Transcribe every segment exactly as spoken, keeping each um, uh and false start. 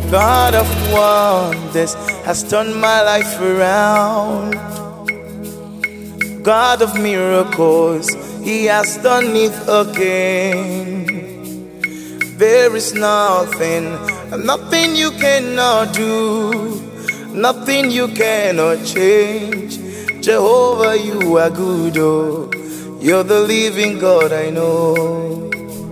God of wonders has turned my life around. God of miracles, He has done it again. There is nothing, nothing you cannot do, nothing you cannot change. Jehovah, you are good, oh, you're the living God I know.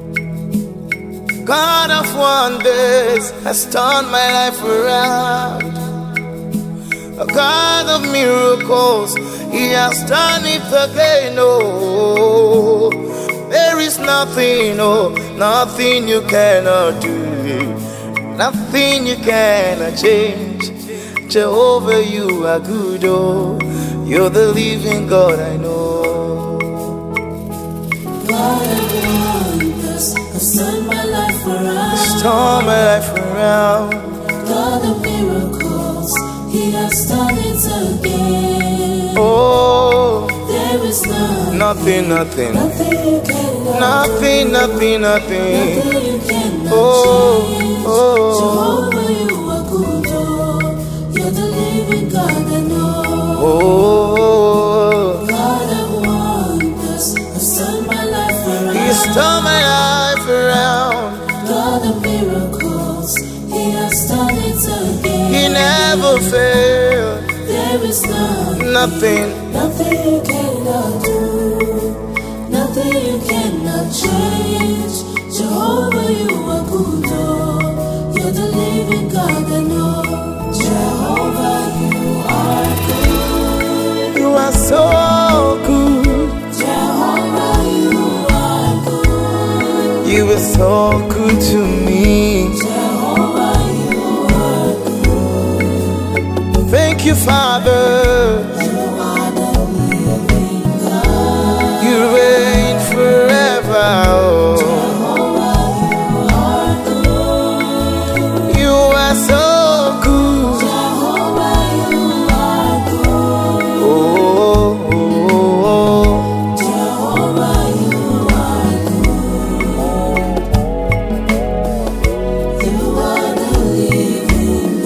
God of wonders has turned my life around. A God of miracles, He has done it again, oh. There is nothing, oh, nothing you cannot do, nothing you cannot change. Jehovah, you are good, oh, you're the living God I know. God of wonders has turned my life around. He's turned my life around. God of miracles, He has done it again. Oh, there is nothing, nothing, nothing, nothing you cannot nothing, nothing, nothing, nothing you cannot oh, change. oh. Jehovah, you are good, oh, you're the living God I know. Oh, God of wonders has turned my life around. He's turned my life around. God of miracles, He has done it again. He never failed. There is nothing, Nothing, nothing you cannot do, nothing you cannot change. Jehovah, you are good, oh, you're the living God I know. Jehovah, you are good. you are so good. Jehovah, you are good. You are so good to me. Jehovah, you are good. Thank you, Father. You are the living God. You reign forever. Oh. Jehovah, you are good. You are so good. Jehovah, you are good. Oh, oh, oh. Jehovah, you are good. You are the living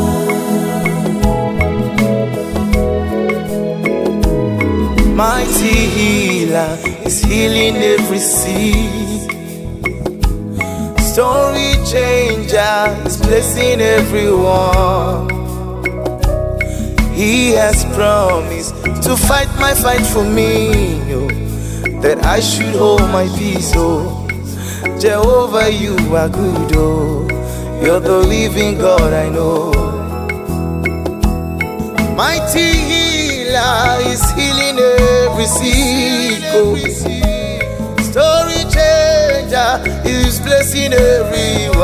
God. Mighty healer is healing every sick. Story changer is blessing everyone. He has promised to fight my fight for me, oh, that I should hold my peace, oh. Jehovah, you are good, oh, you're the living God I know. Mighty healer is healing every sick, oh. Story changer is blessing everyone.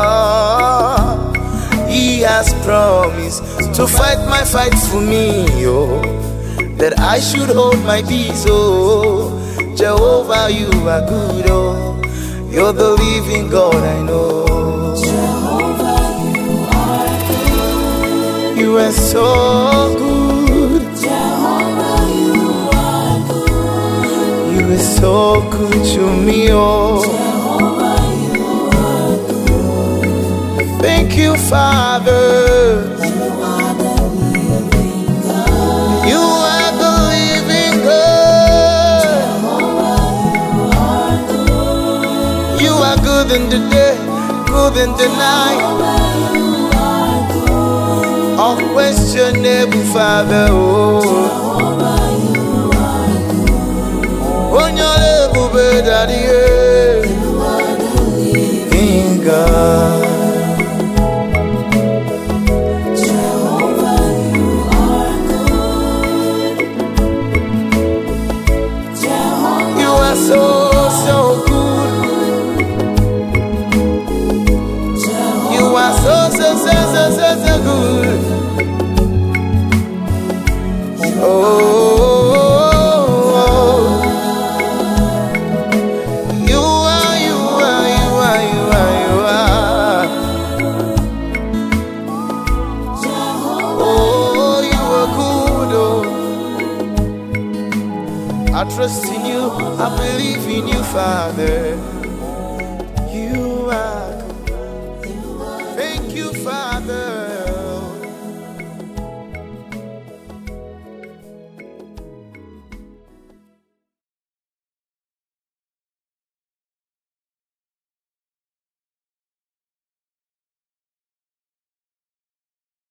He has promised to fight my fight for me, oh, that I should hold my peace, oh. Jehovah, you are good, oh, you're the living God I know. Jehovah, you are good. You are so good. Jehovah, you are good. You are so good to me, oh. Jehovah, you are good. Thank you, Father. You are the living God. You are the living God. Jehovah, you are good. You are good in the day, good in the night. Jehovah, you are good. Unquestionable, Father, oh. Jehovah, you are good. On your level, Daddy, yeah. You are the living In God. Jehovah, you are good. Jehovah, You are so, so good. Jehovah, You are so, so, so, so, so, so good. Oh, oh, oh. You are, you are, you are, you are, you are. Oh, you are good, oh. I trust in you, I believe in you, Father. You are good. Thank you, Father.